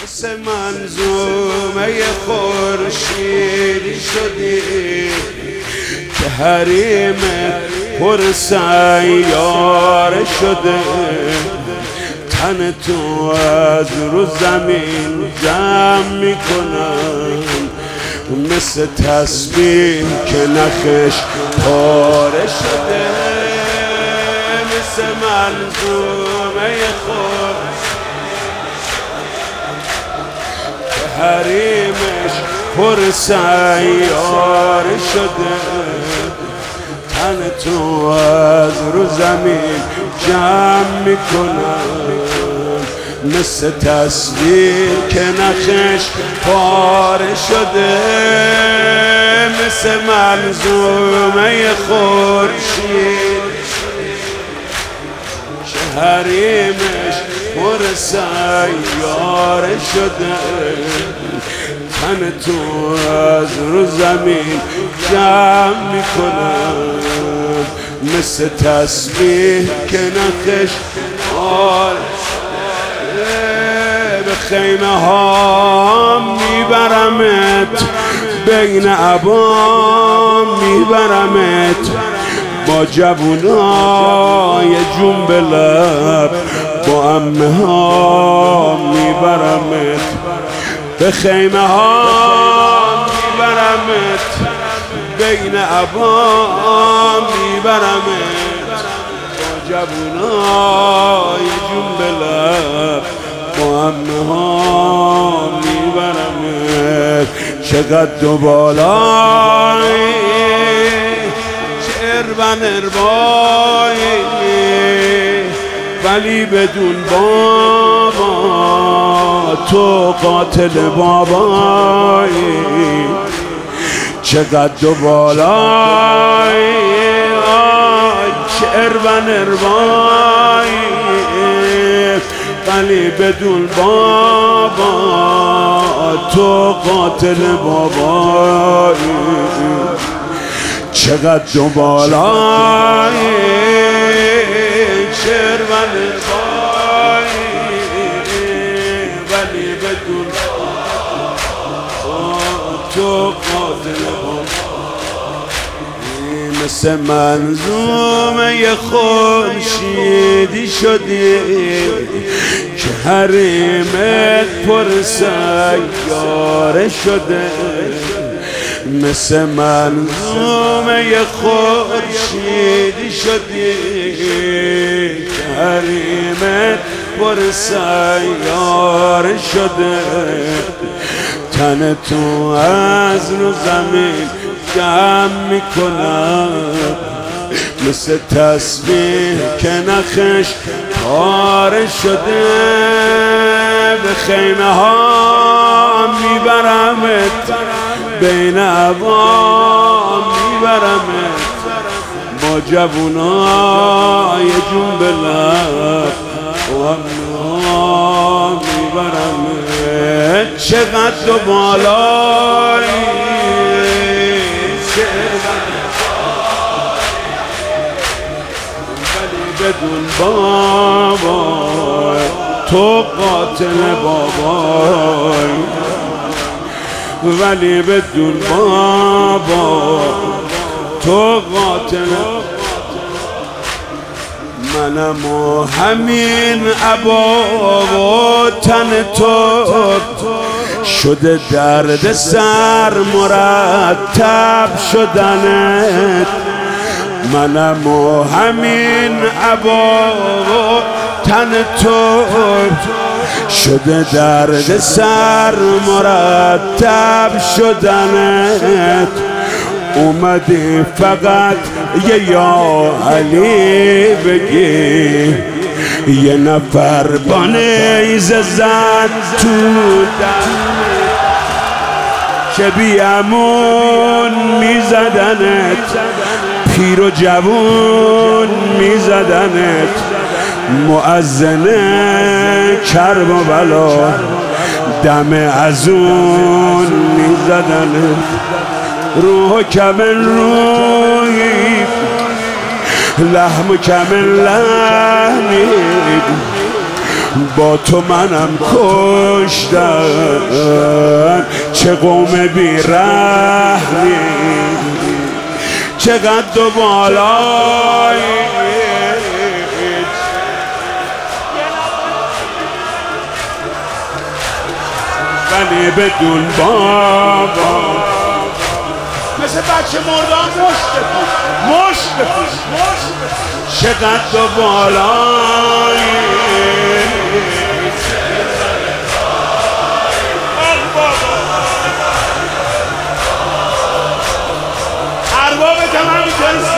مثل منظومه خورشیدی شدی که حریمت پر سیاره شده. تن تو از رو زمین جمع میکنم مثل تسبیح که نخش پاره شده. مثل منظومه که حریمش پر سیاره شده. تن تو از رو زمین جمع میکنم مثل تصویر که نقش پاره شده. مثل منظومه خورشید که حریمش پر سیاره شده. تن تو از رو زمین جمع میکنم مثل تسبیح که نقش پاره. به خیمه ها میبرمت بین عبام میبرمت با جوونای جون به لب با عمه ها میبرمت. به خیمه ها میبرمت بین عبام میبرمت با جوونای جون به لب با عمه ها میبرمت. چقدر دو بالایی چه اربن اربایی ولی بدون بابا تو قاتل بابایی. چقدر دو بالایی چه اربن اربایی ولی بدون بابا تو قاتل بابایی. چقدر دو بالایی چه اربن اربایی ولی بدون بابا تو قاتل بابایی. مثل منظومه خورشیدی شدی که حریمت پر سیاره شده. مثل منظومه خورشیدی شدی که حریمت پر سیاره شده. تن تو از رو زمین جمع میکنم مثل تسبیح که نخش پاره شده. به خیمه ها میبرمت بین عوام میبرمت با جوونای جون به لب و عمه میبرمت. چقدر دو بالایی بدون بابا تو قاتل بابای ولی بدون بابا تو قاتل. منم و همین عبا و تن تو شده درد سر مرتب شدنت. منم و همین عبا و تن تو شده درد سر مرتب شدنت. اومدی فقط یه یا علی بگی یه نفر با نیزه زد تو که بیامون میزدنت. پیر و جوون میزدنت. مؤذن کرب و بلا دم ازون میزدنت. روح کمل روحی لحم کمل لحمی با تو منم کشتن. چه قوم بی‌رحمی، چه قد و بالایی، ولی بدون بابا مثل بچه مردان مشت چه قد و بالایی. ارباب تمام جنسی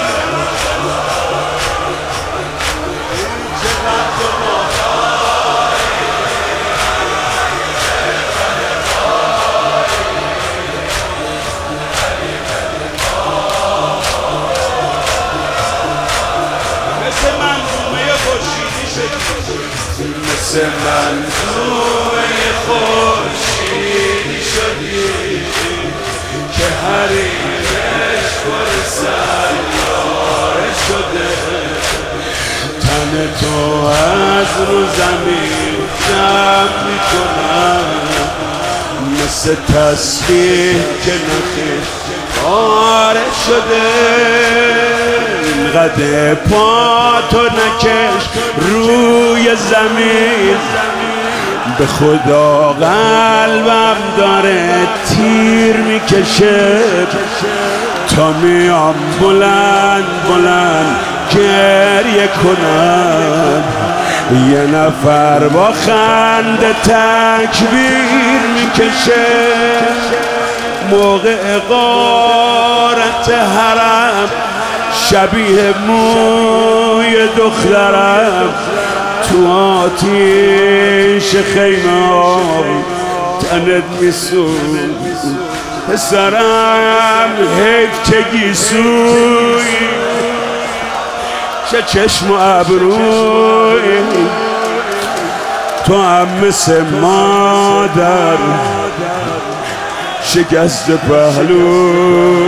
مثل منظومه خورشیدی شدی که حریمش پر سیاره شده. تن تو از رو زمین جمع میکنم مثل تسبیح که نخش پاره شده. اینقدر پا تو نکش روی زمین، به خدا قلبم داره تیر میکشه. تا میام بلند گریه کنم، یه نفر با خنده تکبیر میکشه. موقع غارت حرم شبیه موی دخترم، تو آتیش خیمه تنت میسوز. پسرم حیف که گیسوی، چه چشم و ابروی، تو هم مثل مادر شکست پهلوی.